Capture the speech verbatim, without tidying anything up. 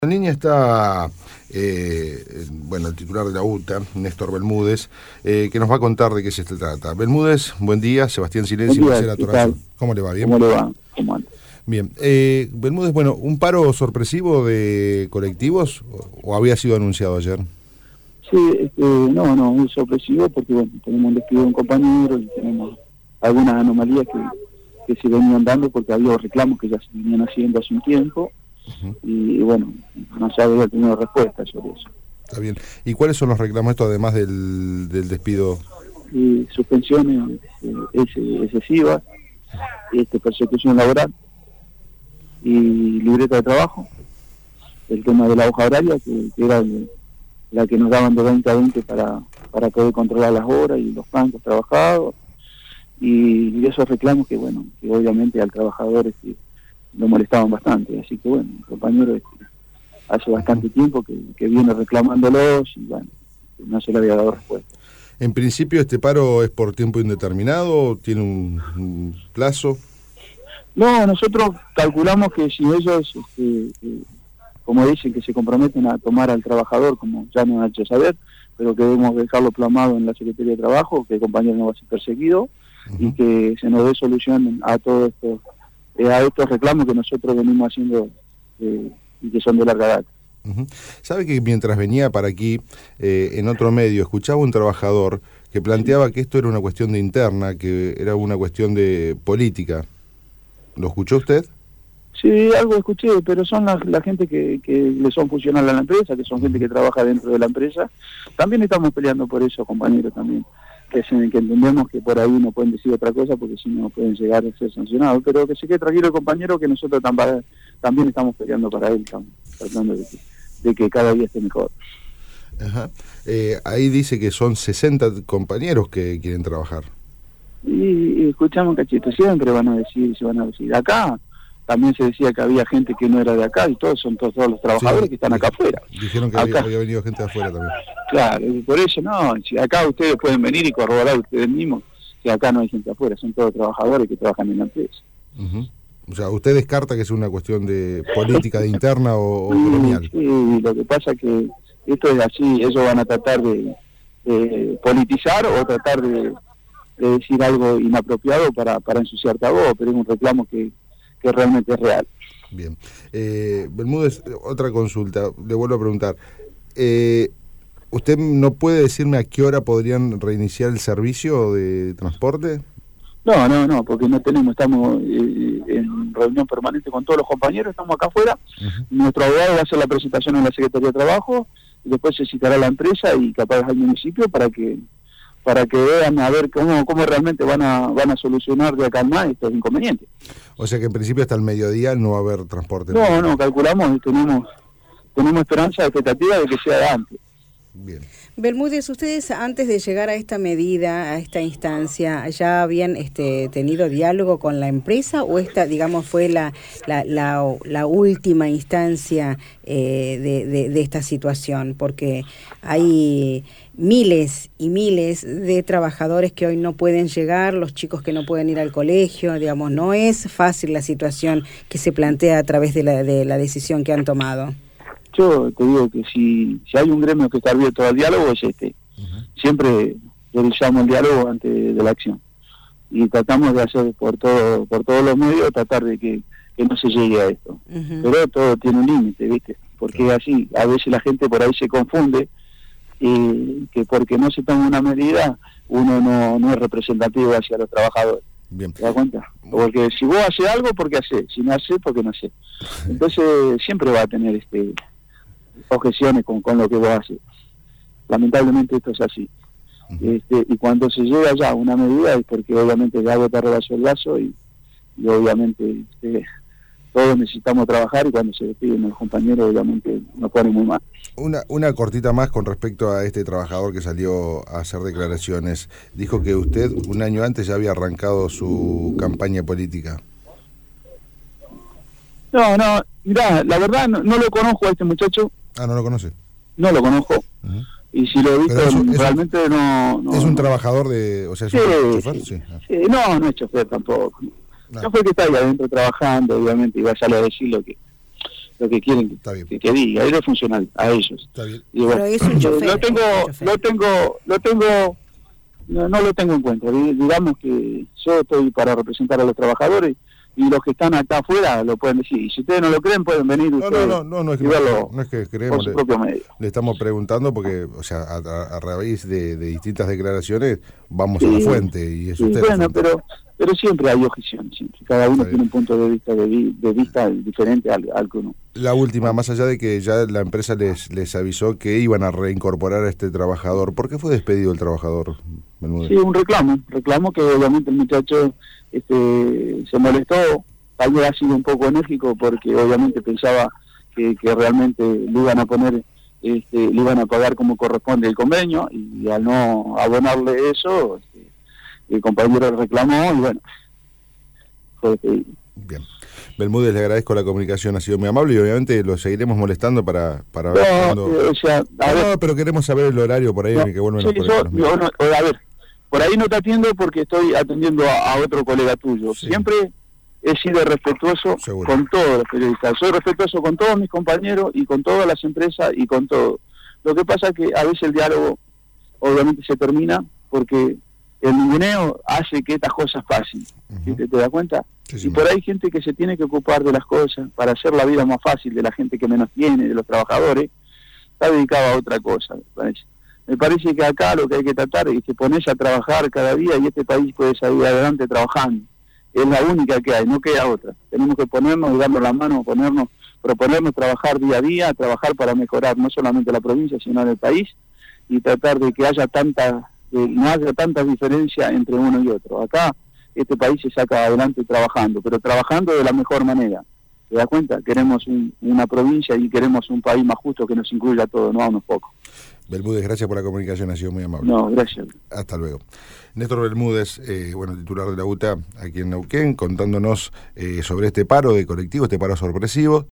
En línea está, eh, bueno, el titular de la U T A, Néstor Bermúdez, eh, que nos va a contar de qué se trata. Bermúdez, buen día. Sebastián Silencio, Marcela Torazo. ¿Cómo le va? ¿Bien? ¿Cómo le va? ¿Cómo anda? Bien. Eh, Bermúdez, bueno, ¿un paro sorpresivo de colectivos o, o había sido anunciado ayer? Sí, este, no, no, es sorpresivo porque, bueno, tenemos un despido de un compañero y tenemos algunas anomalías que, que se venían dando porque había reclamos que ya se venían haciendo hace un tiempo. Uh-huh. Y bueno, no se había tenido respuesta sobre eso. Está bien. ¿Y cuáles son los reclamos esto además del, del despido? Y suspensiones eh, es, excesivas, este, persecución laboral y libreta de trabajo, el tema de la hoja horaria que, que era el, la que nos daban de veinte a veinte para, para poder controlar las horas y los francos trabajados y, y esos reclamos que bueno, que obviamente al trabajador este, lo molestaban bastante, así que bueno, el compañero este, hace bastante tiempo que, que viene reclamándolos y bueno, no se le había dado respuesta. En principio, ¿este paro es por tiempo indeterminado? ¿Tiene un, un plazo? No, nosotros calculamos que si ellos, este, eh, como dicen, que se comprometen a tomar al trabajador, como ya nos ha hecho saber, pero que debemos dejarlo plasmado en la Secretaría de Trabajo, que el compañero no va a ser perseguido, uh-huh. y que se nos dé solución a todo esto. a estos reclamos que nosotros venimos haciendo eh, y que son de larga data. Uh-huh. ¿Sabe que mientras venía para aquí, eh, en otro medio, escuchaba un trabajador que planteaba sí. que esto era una cuestión de interna, que era una cuestión de política? ¿Lo escuchó usted? Sí, algo escuché, pero son la, la gente que, que le son funcionales a la empresa, que son gente que trabaja dentro de la empresa. También estamos peleando por eso, compañeros, también. Que, se, que entendemos que por ahí no pueden decir otra cosa porque si no pueden llegar a ser sancionados, pero que se quede tranquilo el compañero que nosotros tam- también estamos peleando para él, estamos tratando de que, de que cada día esté mejor. Ajá. Eh, ahí dice que son sesenta compañeros que quieren trabajar. Y, y escuchamos cachito, siempre van a decir, se van a decir, acá también se decía que había gente que no era de acá y todos son todos, todos los trabajadores sí, que están acá afuera. Dijeron que había, había venido gente de afuera también. Claro, y por eso no, si acá ustedes pueden venir y corroborar ustedes mismos que acá no hay gente afuera, son todos trabajadores que trabajan en la empresa. Uh-huh. O sea, ¿usted descarta que es una cuestión de política, de interna o, o gremial? Sí, lo que pasa es que esto es así, ellos van a tratar de, de politizar o tratar de, de decir algo inapropiado para, para ensuciarte a vos, pero es un reclamo que que realmente es real. Bien. Eh, Bermúdez, otra consulta, le vuelvo a preguntar. Eh, ¿Usted no puede decirme a qué hora podrían reiniciar el servicio de transporte? No, no, no, porque no tenemos, estamos eh, en reunión permanente con todos los compañeros, estamos acá afuera, uh-huh. Nuestro abogado va a hacer la presentación en la Secretaría de Trabajo, y después se citará a la empresa y capaz al municipio para que para que vean a ver cómo cómo realmente van a van a solucionar de acá en más estos inconvenientes. O sea que en principio hasta el mediodía no va a haber transporte. No, no, calculamos y tenemos, tenemos esperanza, expectativa de que sea antes. Bien. Bermúdez, ustedes antes de llegar a esta medida, a esta instancia, ¿ya habían este, tenido diálogo con la empresa o esta, digamos, fue la la, la, la última instancia eh, de, de, de esta situación? Porque hay miles y miles de trabajadores que hoy no pueden llegar, los chicos que no pueden ir al colegio, digamos, no es fácil la situación que se plantea a través de la, de la decisión que han tomado. Yo te digo que si, si hay un gremio que está abierto al diálogo es este. Uh-huh. Siempre realizamos el diálogo antes de la acción y tratamos de hacer por todo por todos los medios, tratar de que, que no se llegue a esto. Uh-huh. Pero todo tiene un límite, ¿viste? Porque es así, a veces la gente por ahí se confunde eh, que porque no se toma una medida uno no, no es representativo hacia los trabajadores. Bien. ¿Te das cuenta? Porque si vos haces algo, porque haces, si no haces, porque no haces. Entonces siempre va a tener este objeciones con, con lo que vos haces. Lamentablemente esto es así. Uh-huh. Este, y cuando se llega ya a una medida es porque obviamente ya te rebasó el lazo y, y obviamente este, todos necesitamos trabajar y cuando se despiden los compañeros obviamente nos ponen muy mal. Una, una cortita más con respecto a este trabajador que salió a hacer declaraciones. Dijo que usted un año antes ya había arrancado su campaña política. No, no, mirá, la verdad no, no lo conozco a este muchacho. Ah, ¿no lo conoce? No lo conozco. Uh-huh. Y si lo he visto, es un, realmente es un, no, no... ¿Es un trabajador de...? O sea, ¿es sí, un chofer? Sí, sí. sí. No, no es chofer tampoco. No. Chofer que está ahí adentro trabajando, obviamente, y va a salir a decir lo que... lo que quieren que, que diga, es funcional a ellos. Está bien. Y bueno, Pero es un chofer, lo tengo, es un chofer. lo tengo, lo tengo, no, no lo tengo en cuenta. Digamos que yo estoy para representar a los trabajadores y los que están acá afuera lo pueden decir. Y si ustedes no lo creen, pueden venir no, ustedes no, no, no, no es que, y verlo no es que creemos, por su le, propio medio. le estamos preguntando porque, o sea, a, a, a raíz de, de distintas declaraciones vamos Sí, a la fuente y es sí, usted. bueno, pero pero siempre hay objeciones, siempre. Cada uno tiene un punto de vista de, vi, de vista diferente al, al que uno. La última, más allá de que ya la empresa les les avisó que iban a reincorporar a este trabajador, ¿por qué fue despedido el trabajador, Bermúdez? Sí, un reclamo, reclamo que obviamente el muchacho este, se molestó, tal vez ha sido un poco enérgico porque obviamente pensaba que, que realmente le iban a poner, este, le iban a pagar como corresponde el convenio, y al no abonarle eso, este, el compañero reclamó y bueno, fue despedido. Bien. Bermúdez, le agradezco la comunicación, ha sido muy amable y obviamente lo seguiremos molestando para, para ver No, cuándo... eh, o sea, a no, ver, no, pero queremos saber el horario por ahí no, en el que vuelven sí, a yo, los yo no, a ver, por ahí no te atiendo porque estoy atendiendo a, a otro colega tuyo. Sí. Siempre he sido respetuoso Seguro. con todos los periodistas. Soy respetuoso con todos mis compañeros y con todas las empresas y con todo. Lo que pasa es que a veces el diálogo obviamente se termina porque el ninguneo hace que estas cosas pasen. Uh-huh. ¿Te, te das cuenta? Sí, sí, y por ahí hay gente que se tiene que ocupar de las cosas para hacer la vida más fácil de la gente que menos tiene, de los trabajadores, está dedicado a otra cosa, me parece. Me parece que acá lo que hay que tratar es que ponerse a trabajar cada día y este país puede salir adelante trabajando. Es la única que hay, no queda otra. Tenemos que ponernos y darnos la mano, ponernos, proponernos trabajar día a día, trabajar para mejorar no solamente la provincia, sino el país, y tratar de que haya tanta, de no haya tanta diferencia entre uno y otro. Acá este país se saca adelante trabajando, pero trabajando de la mejor manera. ¿Te das cuenta? Queremos un, una provincia y queremos un país más justo que nos incluya a todos, no a unos pocos. Bermúdez, gracias por la comunicación, ha sido muy amable. No, gracias. Hasta luego. Néstor Bermúdez, eh, bueno, titular de la U T A aquí en Neuquén, contándonos eh, sobre este paro de colectivo, este paro sorpresivo.